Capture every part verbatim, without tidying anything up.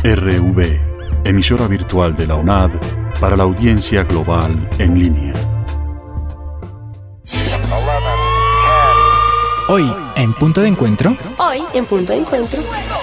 R V, emisora virtual de la UNAD para la audiencia global en línea. Hoy en Punto de Encuentro. Hoy en Punto de Encuentro.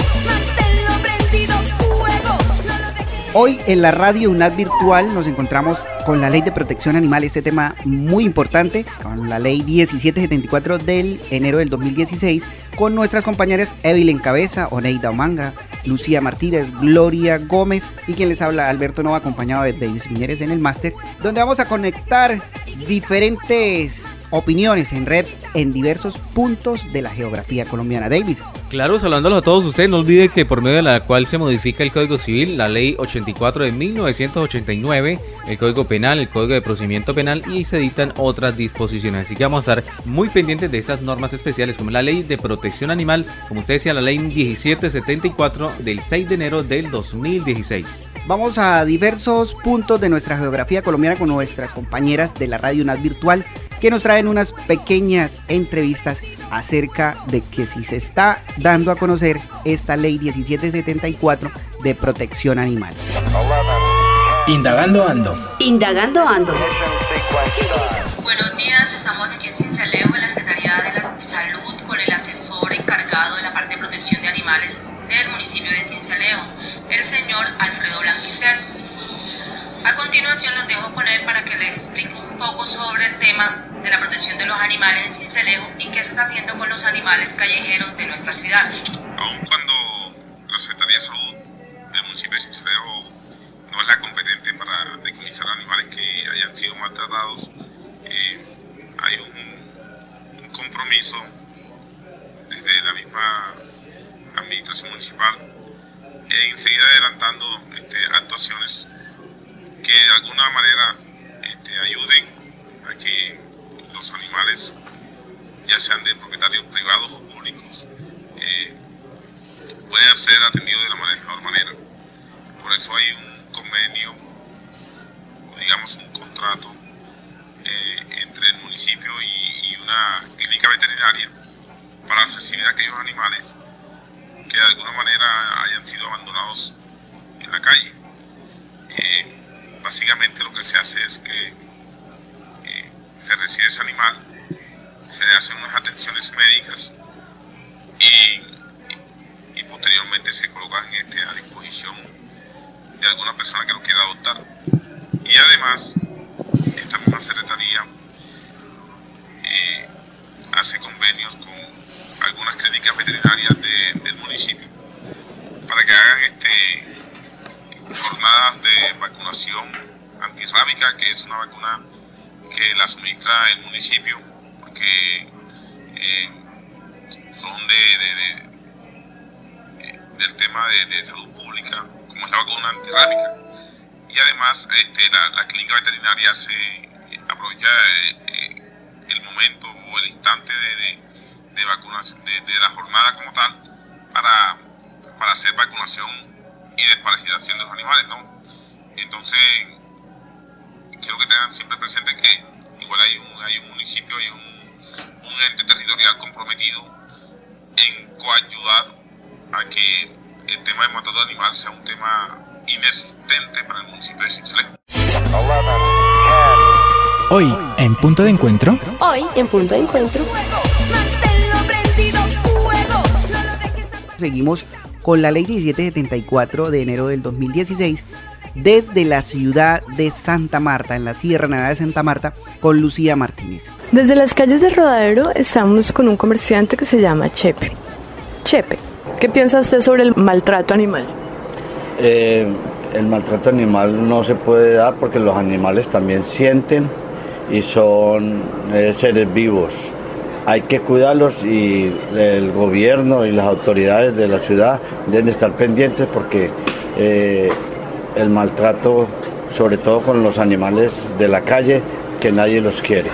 Hoy en la radio UNAD Virtual nos encontramos con la Ley de Protección Animal, este tema muy importante, con la Ley diecisiete setenta y cuatro del enero del dos mil dieciséis, con nuestras compañeras Evelyn Cabeza, Oneida Omanga, Lucía Martínez, Gloria Gómez y quien les habla, Alberto Nova, acompañado de Davis Miñeres en el máster, donde vamos a conectar diferentes opiniones en red en diversos puntos de la geografía colombiana. David. Claro, saludándolos a todos ustedes, no olvide que por medio de la cual se modifica el Código Civil, la Ley ochenta y cuatro de mil novecientos ochenta y nueve, el Código Penal, el Código de Procedimiento Penal y se dictan otras disposiciones. Así que vamos a estar muy pendientes de esas normas especiales, como la Ley de Protección Animal, como usted decía, la Ley diecisiete setenta y cuatro del seis de enero del dos mil dieciséis. Vamos a diversos puntos de nuestra geografía colombiana con nuestras compañeras de la radio UNAD Virtual, que nos traen unas pequeñas entrevistas acerca de que si se está dando a conocer esta ley diecisiete setenta y cuatro de protección animal. Indagando Ando. Indagando Ando. Buenos días, estamos aquí en Sincelejo, en la Secretaría de, la, de Salud, con el asesor encargado de la parte de protección de animales del municipio de Sincelejo, el señor Alfredo Blanquister. A continuación los dejo con él para que les explique un poco sobre el tema de la protección de los animales en Sincelejo y qué se está haciendo con los animales callejeros de nuestra ciudad. Aun cuando la Secretaría de Salud del municipio de Sincelejo no es la competente para decomisar animales que hayan sido maltratados, eh, hay un, un compromiso desde la misma administración municipal en seguir adelantando este, actuaciones que de alguna manera este, ayuden a que los animales, ya sean de propietarios privados o públicos, eh, puedan ser atendidos de la mejor manera. Por eso hay un convenio, o digamos un contrato, eh, entre el municipio y, y una clínica veterinaria para recibir a aquellos animales que de alguna manera hayan sido abandonados en la calle. Eh, básicamente lo que se hace es que eh, se recibe ese animal, se le hacen unas atenciones médicas y, y, y posteriormente se colocan este, a disposición de alguna persona que lo quiera adoptar. Y además, esta misma secretaría eh, hace convenios con algunas clínicas veterinarias de, del municipio para que hagan este, jornadas de vacunación antirrábica, que es una vacuna que la suministra el municipio, porque eh, son de, de, de, de del tema de, de salud pública, como es la vacuna antirrábica. Y además este, la, la clínica veterinaria se aprovecha eh, el momento o el instante de, de de vacunación, de, de la jornada como tal, para, para hacer vacunación y desparasitación de los animales, ¿no? Entonces, quiero que tengan siempre presente que igual hay un, hay un municipio, hay un, un ente territorial comprometido en coayudar a que el tema del maltrato de animal sea un tema inexistente para el municipio de Sincelejo. Hoy en Punto de Encuentro. Hoy en Punto de Encuentro. Seguimos con la ley diecisiete setenta y cuatro de enero del dos mil dieciséis desde la ciudad de Santa Marta, en la Sierra Nevada de Santa Marta, con Lucía Martínez. Desde las calles del Rodadero estamos con un comerciante que se llama Chepe. Chepe, ¿qué piensa usted sobre el maltrato animal? Eh, el maltrato animal no se puede dar porque los animales también sienten y son eh, seres vivos. Hay que cuidarlos y el gobierno y las autoridades de la ciudad deben estar pendientes porque eh, el maltrato, sobre todo con los animales de la calle, que nadie los quiere.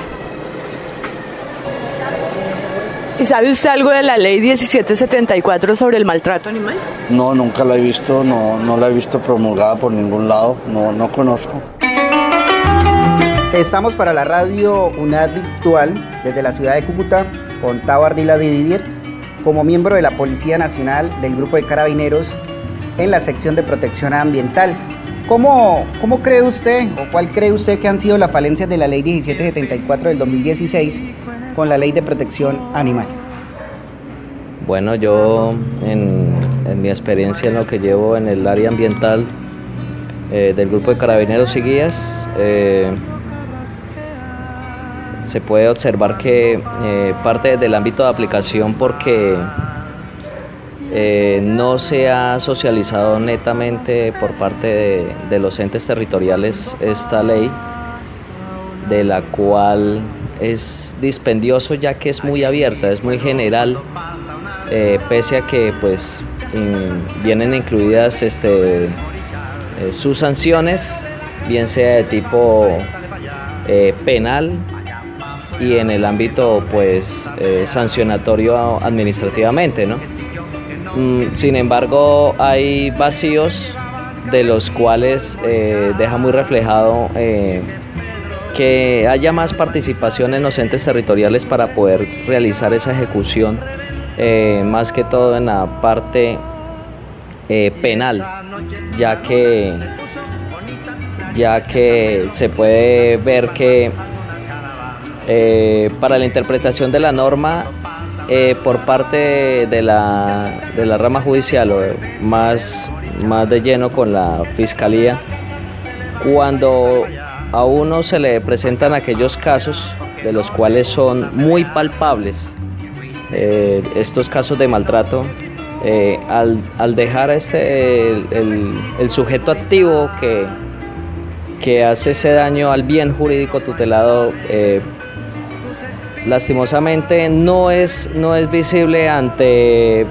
¿Y sabe usted algo de la ley diecisiete setenta y cuatro sobre el maltrato animal? No, nunca la he visto, no, no la he visto promulgada por ningún lado, no, no conozco. Estamos para la radio UNAD Virtual desde la ciudad de Cúcuta con Tao Ardila de Didier como miembro de la Policía Nacional del Grupo de Carabineros en la sección de protección ambiental. ¿Cómo, ¿Cómo cree usted o cuál cree usted que han sido las falencias de la ley diecisiete setenta y cuatro del dos mil dieciséis con la ley de protección animal? Bueno, yo en, en mi experiencia en lo que llevo en el área ambiental eh, del grupo de carabineros y guías, eh, se puede observar que eh, parte del ámbito de aplicación porque eh, no se ha socializado netamente por parte de, de los entes territoriales esta ley, de la cual es dispendioso ya que es muy abierta, es muy general. Eh, pese a que pues in, vienen incluidas este, eh, sus sanciones, bien sea de tipo eh, penal y en el ámbito pues eh, sancionatorio administrativamente, ¿no? Mm, sin embargo, hay vacíos de los cuales eh, deja muy reflejado eh, que haya más participación en los entes territoriales para poder realizar esa ejecución. Eh, más que todo en la parte eh, penal, ya que, ya que se puede ver que eh, para la interpretación de la norma eh, por parte de la, de la rama judicial o más, más de lleno con la fiscalía, cuando a uno se le presentan aquellos casos de los cuales son muy palpables, Eh, estos casos de maltrato, eh, al, al dejar este, el, el, el sujeto activo que, que hace ese daño al bien jurídico tutelado, eh, lastimosamente no es, no es visible ante,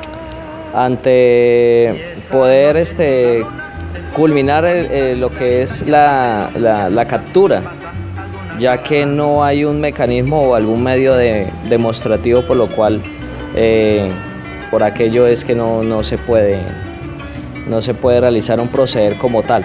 ante poder este, culminar el, eh, lo que es la, la, la captura, ya que no hay un mecanismo o algún medio de, demostrativo por lo cual eh, por aquello es que no, no se puede no se puede realizar un proceder como tal.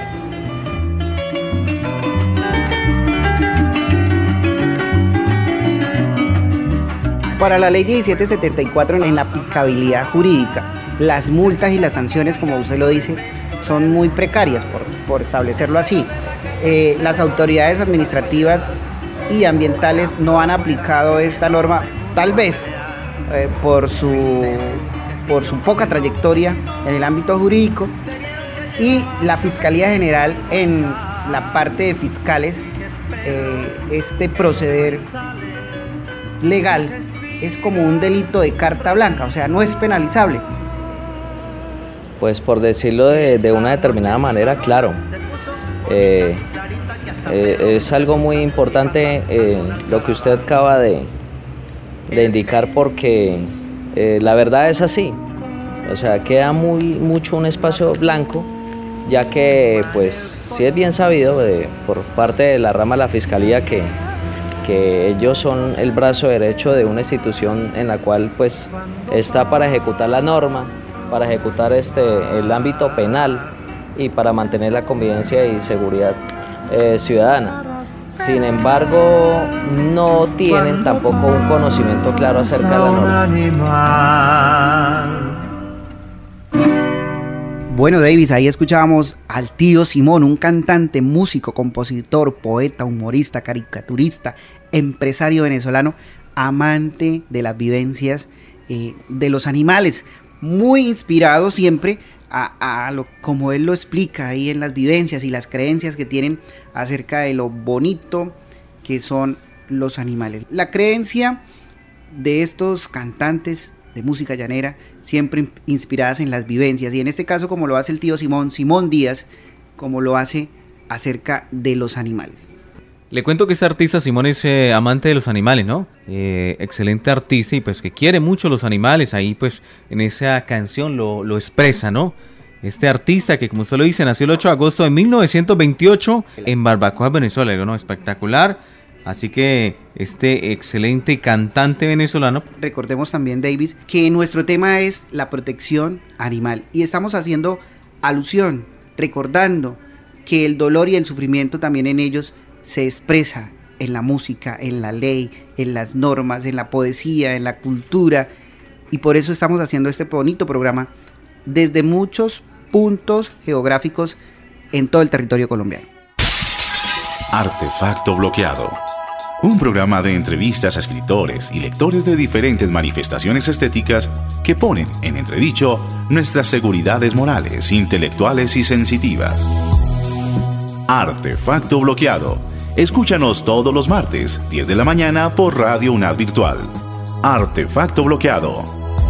Para la ley diecisiete setenta y cuatro, en la aplicabilidad jurídica, las multas y las sanciones, como usted lo dice, son muy precarias, por, por establecerlo así. Eh, las autoridades administrativas y ambientales no han aplicado esta norma, tal vez eh, por, su, por su poca trayectoria en el ámbito jurídico, y la Fiscalía General en la parte de fiscales, eh, este proceder legal es como un delito de carta blanca, o sea, no es penalizable. Pues por decirlo de, de una determinada manera, claro. Eh, eh, es algo muy importante eh, lo que usted acaba de, de indicar, porque eh, la verdad es así. O sea, queda muy mucho un espacio blanco, ya que pues sí es bien sabido de, por parte de la rama de la Fiscalía que, que ellos son el brazo derecho de una institución en la cual pues está para ejecutar la norma, para ejecutar este, el ámbito penal y para mantener la convivencia y seguridad eh, ciudadana. Sin embargo, no tienen tampoco un conocimiento claro acerca de la norma. Bueno, Davis, ahí escuchábamos al tío Simón, un cantante, músico, compositor, poeta, humorista, caricaturista, empresario venezolano, amante de las vivencias eh, de los animales, muy inspirado siempre a, a lo como él lo explica ahí en las vivencias y las creencias que tienen acerca de lo bonito que son los animales. La creencia de estos cantantes de música llanera, siempre inspiradas en las vivencias, y en este caso como lo hace el tío Simón, Simón Díaz, como lo hace acerca de los animales. Le cuento que este artista Simón es eh, amante de los animales, ¿no? Eh, excelente artista y pues que quiere mucho los animales. Ahí pues en esa canción lo, lo expresa, ¿no? Este artista que, como usted lo dice, nació el ocho de agosto de mil novecientos veintiocho en Barbacoa, Venezuela, ¿no? Espectacular. Así que este excelente cantante venezolano. Recordemos también, Davis, que nuestro tema es la protección animal y estamos haciendo alusión, recordando que el dolor y el sufrimiento también en ellos se expresa en la música, en la ley, en las normas, en la poesía, en la cultura, y por eso estamos haciendo este bonito programa desde muchos puntos geográficos en todo el territorio colombiano. Artefacto Bloqueado. Un programa de entrevistas a escritores y lectores de diferentes manifestaciones estéticas que ponen en entredicho nuestras seguridades morales, intelectuales y sensitivas. Artefacto Bloqueado. Escúchanos todos los martes, diez de la mañana por Radio UNAD Virtual. Artefacto Bloqueado.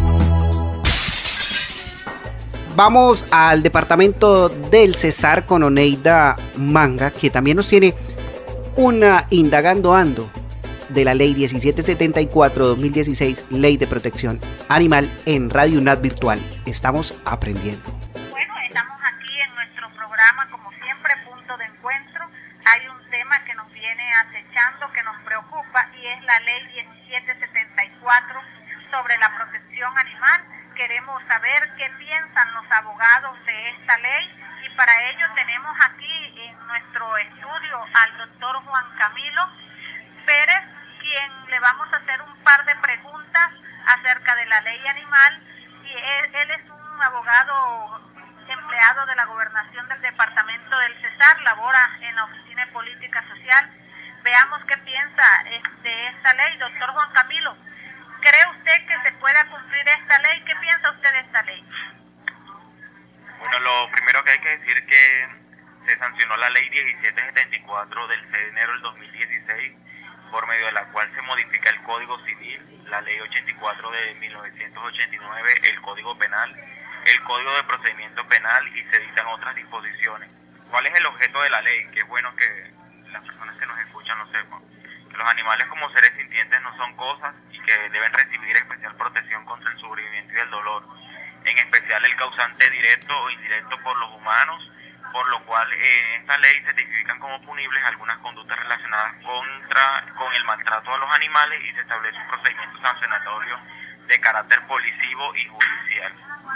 Vamos al departamento del Cesar con Oneida Manga, que también nos tiene una Indagando Ando de la Ley diecisiete setenta y cuatro dos mil dieciséis, Ley de Protección Animal en Radio UNAD Virtual. Estamos aprendiendo. Bueno, estamos aquí en nuestro programa, como siempre, Punto de Encuentro. Hay un tema que nos viene acechando, que nos preocupa, y es la Ley diecisiete setenta y cuatro sobre la protección animal. Queremos saber qué piensan los abogados de esta ley, y para ello tenemos aquí en nuestro estudio al doctor Juan Camilo Pérez, quien le vamos a hacer un par de preguntas acerca de la ley animal, y él, él es un abogado empleado de la gobernación del departamento del Cesar, labora en la Oficina de Política Social. Veamos qué piensa de esta ley. Doctor Juan Camilo, ¿cree usted que se pueda cumplir esta ley? ¿Qué piensa usted de esta ley? Bueno, lo primero que hay que decir es que se sancionó la ley diecisiete setenta y cuatro del seis de enero del dos mil dieciséis, por medio de la cual se modifica el Código Civil, la ley ochenta y cuatro de mil novecientos ochenta y nueve, el Código Penal, el Código de Procedimiento Penal, y se dictan otras disposiciones. ¿Cuál es el objeto de la ley? Que es bueno que las personas que nos escuchan lo sepan. Que los animales como seres sintientes no son cosas y que deben recibir especial protección contra el sufrimiento y el dolor, en especial el causante directo o indirecto por los humanos, por lo cual en esta ley se tipifican como punibles algunas conductas relacionadas contra con el maltrato a los animales, y se establece un procedimiento sancionatorio de carácter policivo y judicial.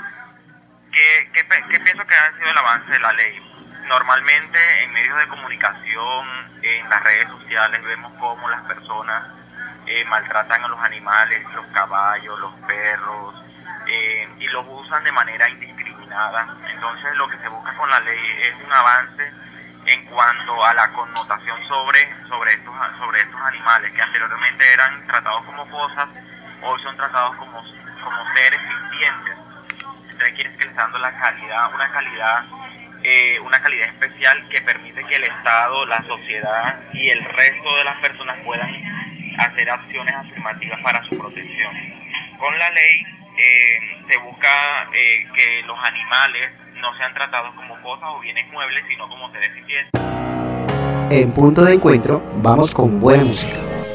¿Qué, qué, qué pienso que ha sido el avance de la ley? Normalmente en medios de comunicación, en las redes sociales, vemos cómo las personas eh, maltratan a los animales, los caballos, los perros, eh, y los usan de manera indiscriminada. Entonces lo que se busca con la ley es un avance en cuanto a la connotación sobre, sobre, estos, sobre estos animales, que anteriormente eran tratados como cosas, hoy son tratados como, como seres sintientes. Entonces quiere decir que le está dando la calidad, una calidad Eh, una calidad especial que permite que el Estado, la sociedad y el resto de las personas puedan hacer acciones afirmativas para su protección. Con la ley eh, se busca eh, que los animales no sean tratados como cosas o bienes muebles, sino como seres sintientes. En Punto de Encuentro vamos con buena música.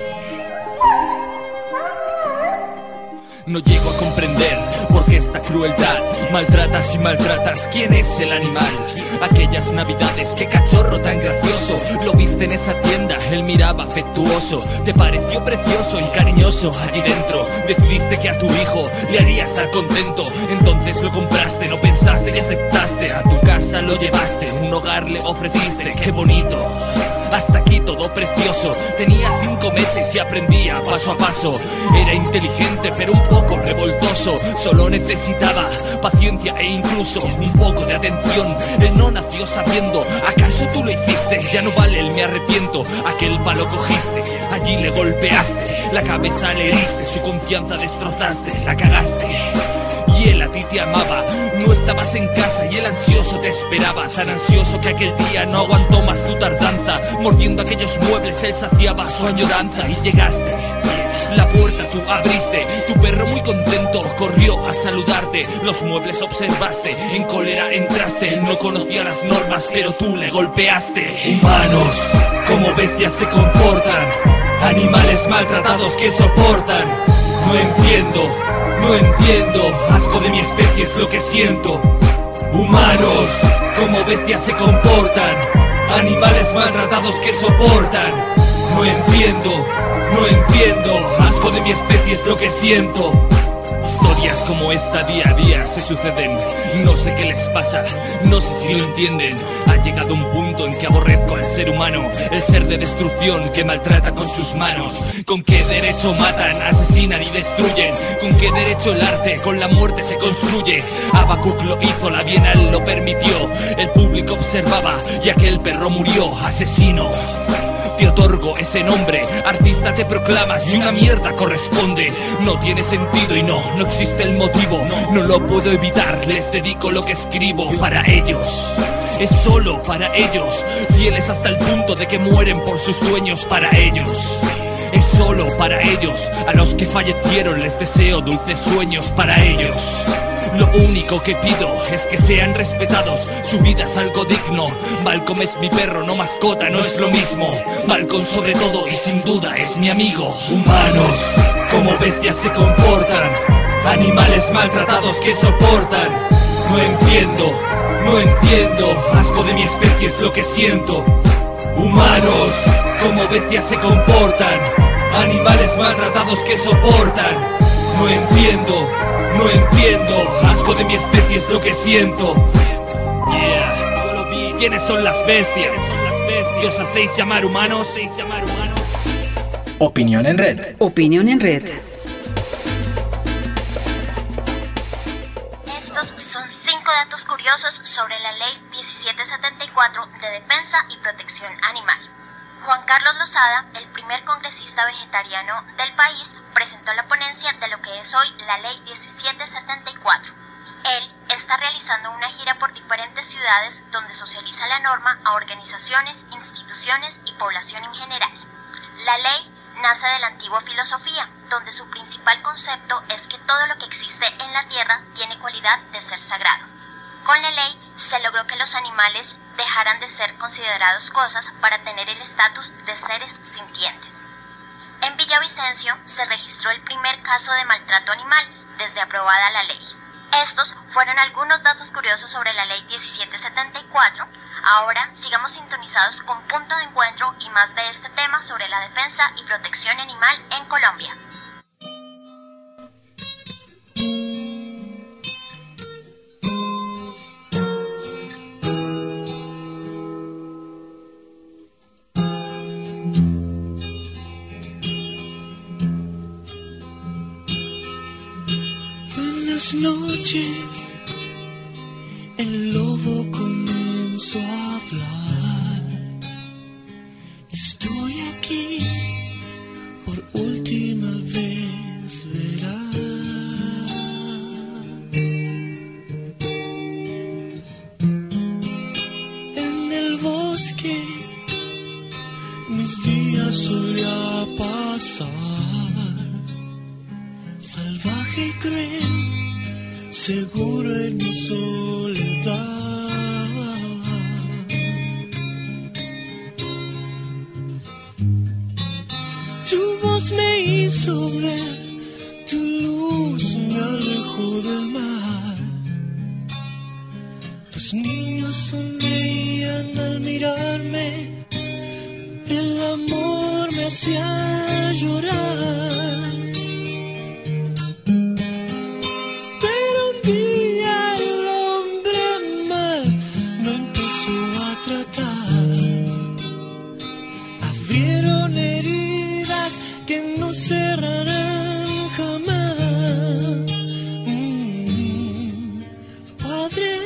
No llego a comprender por qué esta crueldad. Maltratas y maltratas, ¿quién es el animal? Aquellas navidades, qué cachorro tan gracioso. Lo viste en esa tienda, él miraba afectuoso. Te pareció precioso y cariñoso allí dentro. Decidiste que a tu hijo le haría estar contento. Entonces lo compraste, no pensaste y aceptaste. A tu casa lo llevaste, un hogar le ofreciste. Qué bonito. Hasta aquí todo precioso. Tenía cinco meses y aprendía paso a paso. Era inteligente pero un poco revoltoso. Solo necesitaba paciencia e incluso un poco de atención. Él no nació sabiendo. ¿Acaso tú lo hiciste? Ya no vale el me arrepiento. Aquel palo cogiste, allí le golpeaste. La cabeza le heriste, su confianza destrozaste. La cagaste. Y él a ti te amaba, no estabas en casa y él ansioso te esperaba. Tan ansioso que aquel día no aguantó más tu tardanza. Mordiendo aquellos muebles él saciaba su añoranza. Y llegaste, la puerta tú abriste. Tu perro muy contento corrió a saludarte. Los muebles observaste, en cólera entraste. Él no conocía las normas pero tú le golpeaste. Humanos, como bestias se comportan. Animales maltratados que soportan. No entiendo, no entiendo, asco de mi especie es lo que siento. Humanos, como bestias se comportan. Animales maltratados que soportan. No entiendo, no entiendo, asco de mi especie es lo que siento. Historias como esta día a día se suceden. No sé qué les pasa, no sé si lo entienden. Ha llegado un punto en que aborrezco al ser humano, el ser de destrucción que maltrata con sus manos. ¿Con qué derecho matan, asesinan y destruyen? ¿Con qué derecho el arte con la muerte se construye? Habacuc lo hizo, la Bienal lo permitió. El público observaba y aquel perro murió. Asesino, te otorgo ese nombre, artista te proclamas y una mierda corresponde. No tiene sentido y no, no existe el motivo. No lo puedo evitar, les dedico lo que escribo para ellos. Es solo para ellos, fieles hasta el punto de que mueren por sus dueños para ellos. Es solo para ellos, a los que fallecieron les deseo dulces sueños para ellos. Lo único que pido es que sean respetados, su vida es algo digno. Malcolm es mi perro, no mascota, no es lo mismo. Malcolm sobre todo y sin duda es mi amigo. Humanos, como bestias se comportan, animales maltratados que soportan. No entiendo, no entiendo, asco de mi especie es lo que siento. Humanos, como bestias se comportan, animales maltratados que soportan. No entiendo, no entiendo, asco de mi especie es lo que siento. Yeah, yo lo vi. ¿Quiénes son las bestias? ¿Qué os hacéis llamar humanos? Opinión en red. Opinión en red. Estos son cinco datos curiosos sobre la Ley diecisiete setenta y cuatro de Defensa y Protección Animal. Juan Carlos Lozada, el primer congresista vegetariano del país, presentó la ponencia de lo que es hoy la Ley diecisiete setenta y cuatro. Él está realizando una gira por diferentes ciudades donde socializa la norma a organizaciones, instituciones y población en general. La ley nace de la antigua filosofía, donde su principal concepto es que todo lo que existe en la tierra tiene cualidad de ser sagrado. Con la ley se logró que los animales dejaran de ser considerados cosas para tener el estatus de seres sintientes. En Villavicencio se registró el primer caso de maltrato animal desde aprobada la ley. Estos fueron algunos datos curiosos sobre la Ley diecisiete setenta y cuatro. Ahora sigamos sintonizados con Punto de Encuentro y más de este tema sobre la defensa y protección animal en Colombia. Buenas noches, el lobo comenzó a hablar. Estoy aquí por última vez, verá. En el bosque mis días solía pasar, salvaje y cruel, seguro en mi soledad. Tu voz me hizo ver, tu luz me alejó del mar. Los niños sonreían al mirarme, el amor me hacía llorar. Cerrarán jamás. Mm, Padre,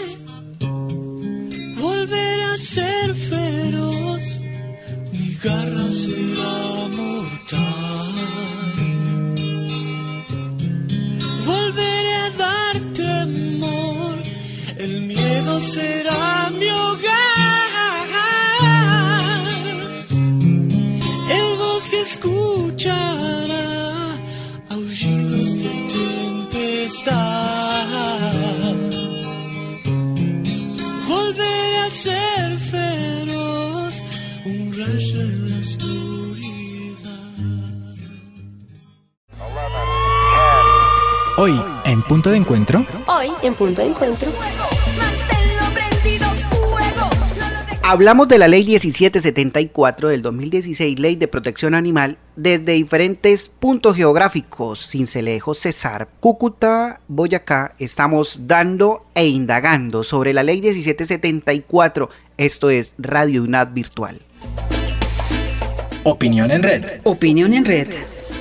volver a ser feroz, mi garra será mortal. Volveré a darte amor, el miedo será mi hogar. El bosque escuchará aullidos de tempestad. Volveré a ser feroz, un rayo en la oscuridad. Hoy, en Punto de Encuentro. Hoy, en Punto de Encuentro. Hablamos de la ley diecisiete setenta y cuatro del dos mil dieciséis, Ley de Protección Animal, desde diferentes puntos geográficos: Sincelejo, Cesar, Cúcuta, Boyacá. Estamos dando e indagando sobre la ley diecisiete setenta y cuatro. Esto es Radio UNAD Virtual. Opinión en red. Opinión en red.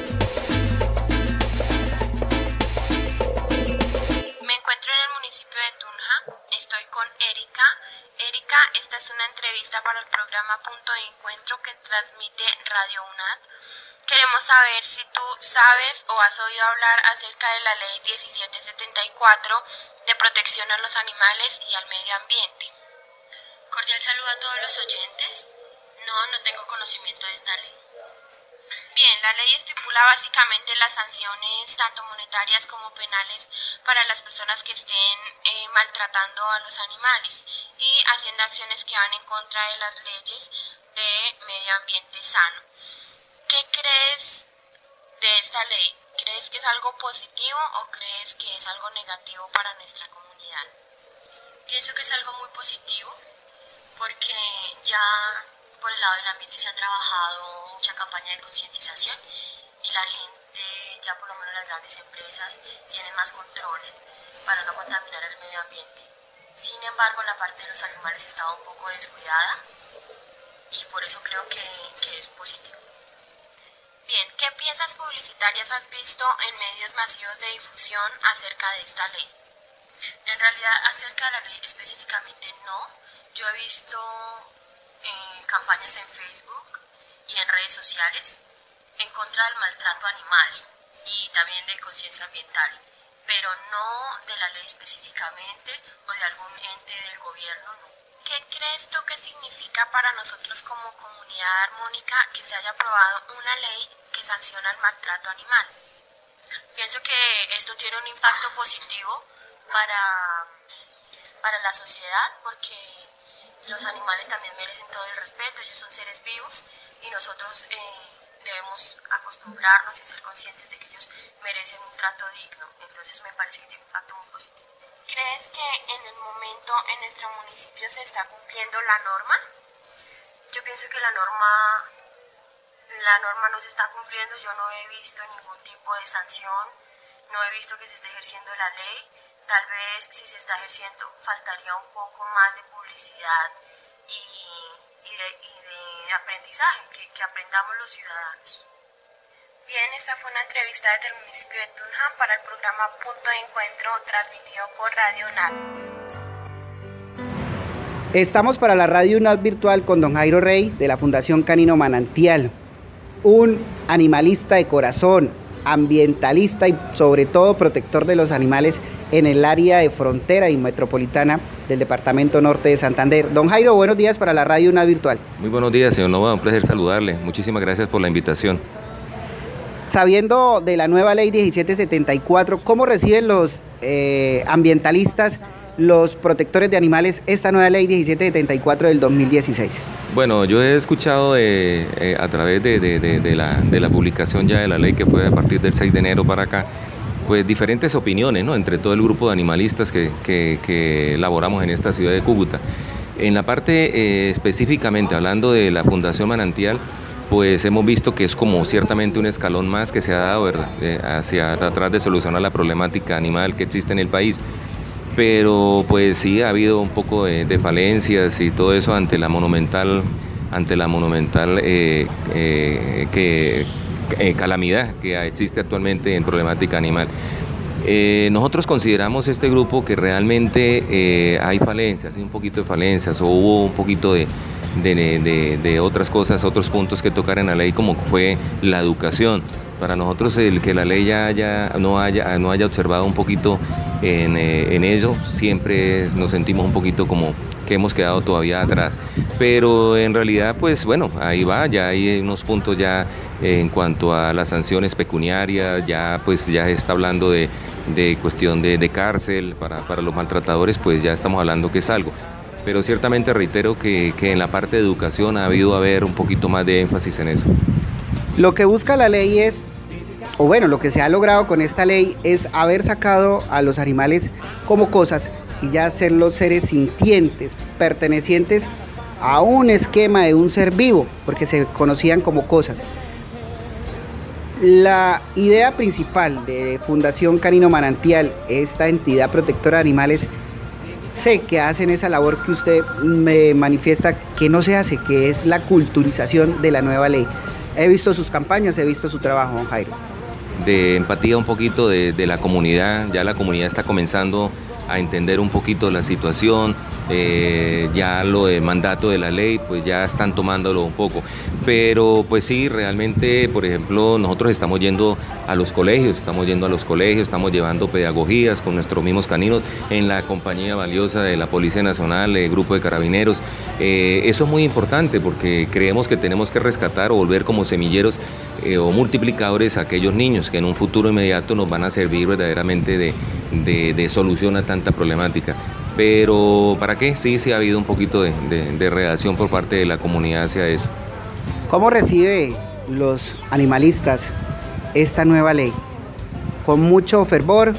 Me encuentro en el municipio de Tunja. Estoy con Erika. Erika, esta es una entrevista para el programa Punto de Encuentro que transmite Radio UNAD. Queremos saber si tú sabes o has oído hablar acerca de la ley diecisiete setenta y cuatro de protección a los animales y al medio ambiente. Cordial saludo a todos los oyentes. No, no tengo conocimiento de esta ley. Bien, la ley estipula básicamente las sanciones tanto monetarias como penales para las personas que estén eh, maltratando a los animales y haciendo acciones que van en contra de las leyes de medio ambiente sano. ¿Qué crees de esta ley? ¿Crees que es algo positivo o crees que es algo negativo para nuestra comunidad? Pienso que es algo muy positivo porque ya por el lado del ambiente se ha trabajado mucha campaña de concientización y la gente, ya por lo menos las grandes empresas, tienen más control para no contaminar el medio ambiente. Sin embargo, la parte de los animales estaba un poco descuidada y por eso creo que, que es positivo. Bien, ¿qué piezas publicitarias has visto en medios masivos de difusión acerca de esta ley? En realidad, acerca de la ley específicamente no. Yo he visto Eh, campañas en Facebook y en redes sociales en contra del maltrato animal y también de conciencia ambiental, pero no de la ley específicamente o de algún ente del gobierno, no. ¿Qué crees tú que significa para nosotros como comunidad armónica que se haya aprobado una ley que sanciona el maltrato animal? Pienso que esto tiene un impacto positivo para, para la sociedad porque los animales también merecen todo el respeto, ellos son seres vivos y nosotros eh, debemos acostumbrarnos y ser conscientes de que ellos merecen un trato digno. Entonces me parece que tiene un impacto muy positivo. ¿Crees que en el momento en nuestro municipio se está cumpliendo la norma? Yo pienso que la norma, la norma no se está cumpliendo, yo no he visto ningún tipo de sanción, no he visto que se esté ejerciendo la ley. Tal vez si se está ejerciendo faltaría un poco más de publicidad y, y, de, y de aprendizaje, que, que aprendamos los ciudadanos. Bien, esta fue una entrevista desde el municipio de Tunja para el programa Punto de Encuentro transmitido por Radio UNAD. Estamos para la Radio UNAD Virtual con don Jairo Rey de la Fundación Canino Manantial, un animalista de corazón, ambientalista y sobre todo protector de los animales en el área de frontera y metropolitana del departamento norte de Santander. Don Jairo, buenos días para la Radio UNAD Virtual. Muy buenos días, señor Nova, un placer saludarle. Muchísimas gracias por la invitación. Sabiendo de la nueva ley diecisiete setenta y cuatro, ¿cómo reciben los eh, ambientalistas, los protectores de animales, esta nueva ley diecisiete setenta y cuatro del dos mil dieciséis? Bueno, yo he escuchado de, eh, a través de, de, de, de, la, de la publicación ya de la ley que fue a partir del seis de enero para acá, pues diferentes opiniones, ¿no?, entre todo el grupo de animalistas que, que, que elaboramos en esta ciudad de Cúcuta. En la parte eh, específicamente hablando de la Fundación Manantial, pues hemos visto que es como ciertamente un escalón más que se ha dado, ¿verdad?, eh, hacia atrás de solucionar la problemática animal que existe en el país. Pero pues sí ha habido un poco de, de falencias y todo eso ante la monumental, ante la monumental eh, eh, que, eh, calamidad que existe actualmente en problemática animal. Eh, nosotros consideramos este grupo que realmente eh, hay falencias, hay un poquito de falencias o hubo un poquito de, de, de, de otras cosas, otros puntos que tocar en la ley como fue la educación. Para nosotros el que la ley ya haya, no, haya, no haya observado un poquito en, eh, en ello, siempre nos sentimos un poquito como que hemos quedado todavía atrás. Pero en realidad, pues bueno, ahí va, ya hay unos puntos ya eh, en cuanto a las sanciones pecuniarias, ya pues ya se está hablando de, de cuestión de, de cárcel para, para los maltratadores, pues ya estamos hablando que es algo. Pero ciertamente reitero que, que en la parte de educación ha habido haber un poquito más de énfasis en eso. Lo que busca la ley es, o bueno, lo que se ha logrado con esta ley es haber sacado a los animales como cosas y ya hacerlos seres sintientes, pertenecientes a un esquema de un ser vivo, porque se conocían como cosas. La idea principal de Fundación Canino Manantial, esta entidad protectora de animales, sé que hacen esa labor que usted me manifiesta que no se hace, que es la culturización de la nueva ley. He visto sus campañas, he visto su trabajo, don Jairo. De empatía un poquito de, de la comunidad, ya la comunidad está comenzando a entender un poquito la situación, eh, ya lo de mandato de la ley, pues ya están tomándolo un poco, pero pues sí, realmente, por ejemplo, nosotros estamos yendo a los colegios, estamos yendo a los colegios, estamos llevando pedagogías con nuestros mismos caninos en la compañía valiosa de la Policía Nacional, el Grupo de Carabineros. Eh, eso es muy importante porque creemos que tenemos que rescatar o volver como semilleros eh, o multiplicadores a aquellos niños que en un futuro inmediato nos van a servir verdaderamente de, de, de solución a tanta problemática. Pero ¿para qué? Sí, sí ha habido un poquito de, de, de reacción por parte de la comunidad hacia eso. ¿Cómo recibe los animalistas esta nueva ley? ¿Con mucho fervor?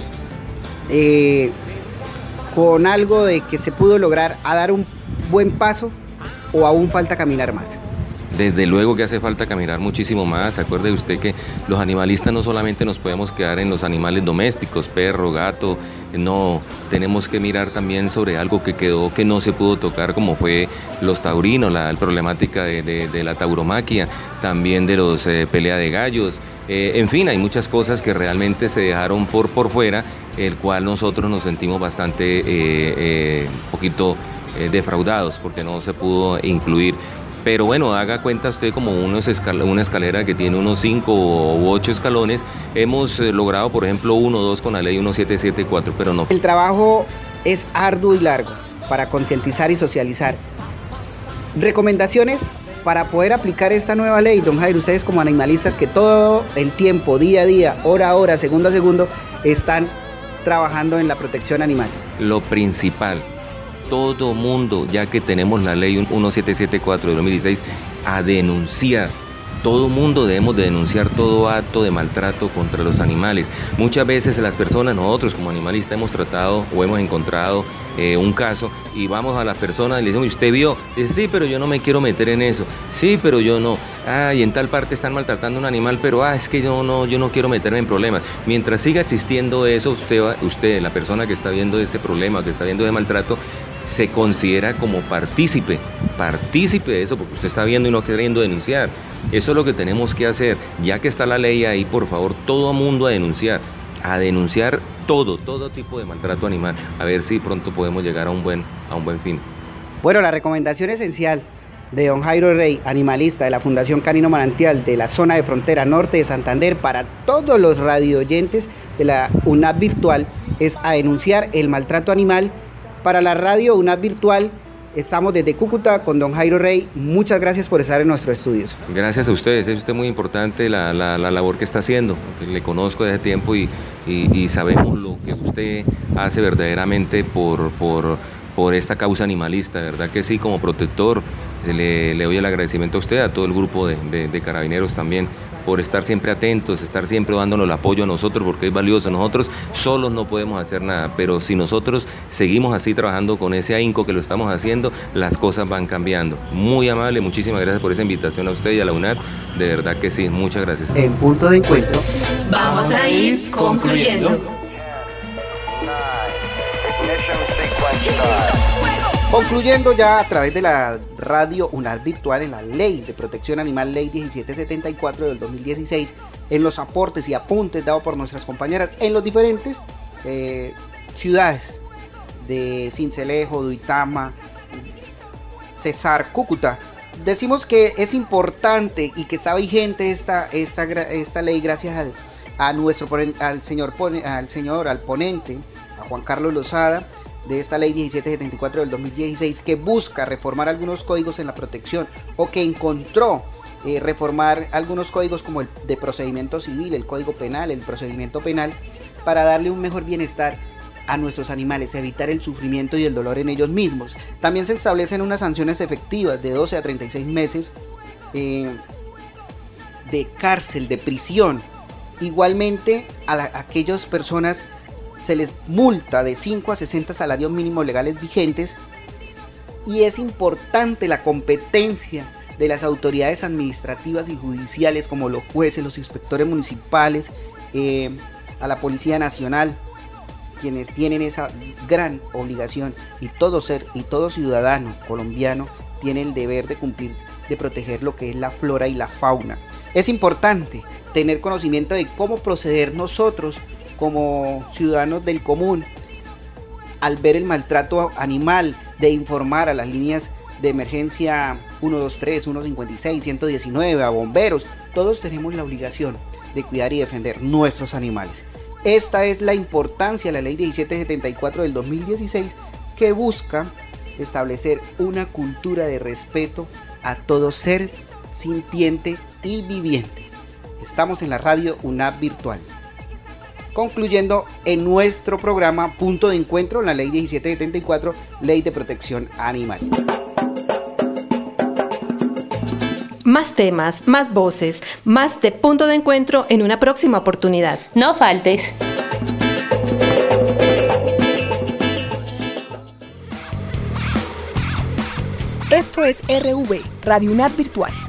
Eh, ¿Con algo de que se pudo lograr a dar un buen paso o aún falta caminar más? Desde luego que hace falta caminar muchísimo más. Acuerde usted que los animalistas no solamente nos podemos quedar en los animales domésticos, perro, gato, no, tenemos que mirar también sobre algo que quedó, que no se pudo tocar, como fue los taurinos, la, la problemática de, de, de la tauromaquia, también de los eh, pelea de gallos, eh, en fin, hay muchas cosas que realmente se dejaron por, por fuera, el cual nosotros nos sentimos bastante, eh, eh, poquito eh, defraudados, porque no se pudo incluir. Pero bueno, haga cuenta usted como unos escal una escalera que tiene unos cinco u ocho escalones. Hemos eh, logrado, por ejemplo, uno o dos con la ley uno siete siete cuatro, pero no. El trabajo es arduo y largo para concientizar y socializar. Recomendaciones para poder aplicar esta nueva ley, don Jairo, ustedes como animalistas que todo el tiempo, día a día, hora a hora, segundo a segundo, están trabajando en la protección animal. Lo principal, todo mundo, ya que tenemos la ley uno siete siete cuatro de dos mil dieciséis, a denunciar. Todo mundo debemos de denunciar todo acto de maltrato contra los animales. Muchas veces las personas, nosotros como animalistas hemos tratado o hemos encontrado eh, un caso y vamos a las personas y le decimos, ¿usted vio? Dice, sí, pero yo no me quiero meter en eso. Sí, pero yo no. Ah, y en tal parte están maltratando a un animal, pero ah, es que yo no, yo no quiero meterme en problemas. Mientras siga existiendo eso, usted, va, usted, la persona que está viendo ese problema, que está viendo ese maltrato, se considera como partícipe, partícipe de eso, porque usted está viendo y no queriendo denunciar. Eso es lo que tenemos que hacer, ya que está la ley ahí, por favor, todo mundo a denunciar, a denunciar todo, todo tipo de maltrato animal, a ver si pronto podemos llegar a un buen, a un buen fin. Bueno, la recomendación esencial de don Jairo Rey, animalista de la Fundación Canino Manantial de la zona de frontera norte de Santander, para todos los radioyentes de la UNAV Virtual, es a denunciar el maltrato animal. Para la radio UNAV Virtual, estamos desde Cúcuta con don Jairo Rey. Muchas gracias por estar en nuestros estudios. Gracias a ustedes, es usted muy importante la, la, la labor que está haciendo. Le conozco desde tiempo y, y, y sabemos lo que usted hace verdaderamente por, por, por esta causa animalista, ¿verdad que sí? Como protector, le, le doy el agradecimiento a usted, a todo el grupo de, de, de carabineros también, por estar siempre atentos, estar siempre dándonos el apoyo a nosotros, porque es valioso. Nosotros solos no podemos hacer nada, pero si nosotros seguimos así trabajando con ese ahínco que lo estamos haciendo, las cosas van cambiando. Muy amable, muchísimas gracias por esa invitación a usted y a la UNAV, de verdad que sí, muchas gracias. En Punto de Encuentro vamos a ir concluyendo. Concluyendo ya a través de la radio UNAV Virtual en la Ley de Protección Animal, Ley diecisiete setenta y cuatro del dos mil dieciséis, en los aportes y apuntes dados por nuestras compañeras en los diferentes eh, ciudades de Sincelejo, Duitama, Cesar, Cúcuta. Decimos que es importante y que está vigente esta, esta, esta ley gracias al, a nuestro, al señor, al señor, al ponente, a Juan Carlos Lozada, de esta ley diecisiete setenta y cuatro del dos mil dieciséis, que busca reformar algunos códigos en la protección, o que encontró eh, reformar algunos códigos como el de procedimiento civil, el código penal, el procedimiento penal, para darle un mejor bienestar a nuestros animales, evitar el sufrimiento y el dolor en ellos mismos. También se establecen unas sanciones efectivas de doce a treinta y seis meses eh, de cárcel, de prisión. Igualmente a, la, a aquellas personas se les multa de cinco a sesenta salarios mínimos legales vigentes, y es importante la competencia de las autoridades administrativas y judiciales como los jueces, los inspectores municipales, eh, a la Policía Nacional, quienes tienen esa gran obligación, y todo ser y todo ciudadano colombiano tiene el deber de cumplir, de proteger lo que es la flora y la fauna. Es importante tener conocimiento de cómo proceder nosotros como ciudadanos del común al ver el maltrato animal, de informar a las líneas de emergencia ciento veintitrés, ciento cincuenta y seis, ciento diecinueve, a bomberos. Todos tenemos la obligación de cuidar y defender nuestros animales. Esta es la importancia de la ley diecisiete setenta y cuatro del dos mil dieciséis, que busca establecer una cultura de respeto a todo ser sintiente y viviente. Estamos en la radio UNAV Virtual. Concluyendo en nuestro programa Punto de Encuentro, la ley diecisiete setenta y cuatro, Ley de Protección Animal. Más temas, más voces, más de Punto de Encuentro en una próxima oportunidad. No faltes. Esto es R V, Radio UNAV Virtual.